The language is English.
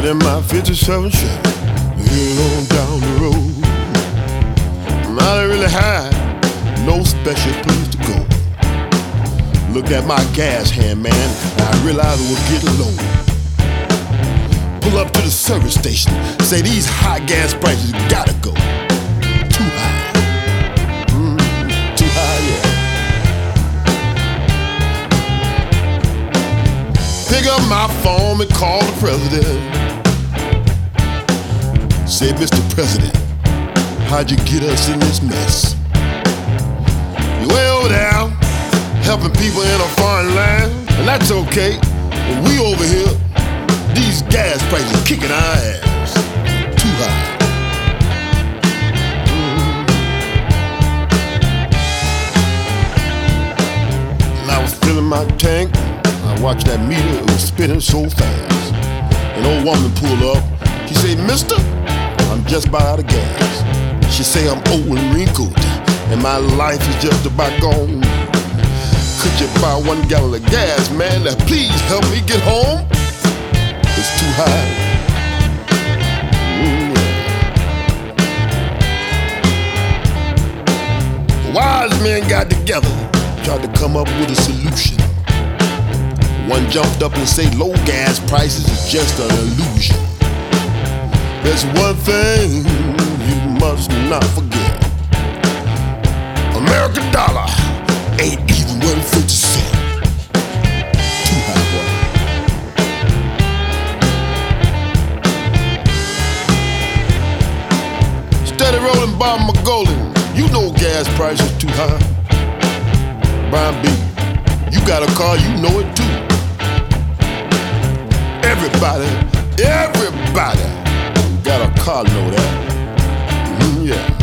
in my 57 Chevy, heading on down the road. I didn't really have no special place to go. Looked at my gas hand, man, and I realized it was getting low. Pull up to the service station, say these high gas prices gotta go. Too high. Too high, yeah. Pick up my phone and call the president. Say, Mr. President, how'd you get us in this mess? You way over there helping people in a foreign land, and that's okay. But we over here, these gas prices kicking our ass. Too high. And I was filling my tank. I watched that meter, it was spinning so fast. An old woman pulled up. She said, "Mister, I'm just about out of gas." She say I'm old and wrinkled, and my life is just about gone. Could you buy 1 gallon of gas, man? Now please help me get home. It's too high. Wise men got together, tried to come up with a solution. One jumped up and said low gas prices is just an illusion. There's one thing you must not forget. American dollar ain't even worth 50 cents. Too high, boy. Steady rolling Bob McGolden. You know gas prices too high. Brian B, you got a car, you know it too. Everybody got a car, know that. Yeah.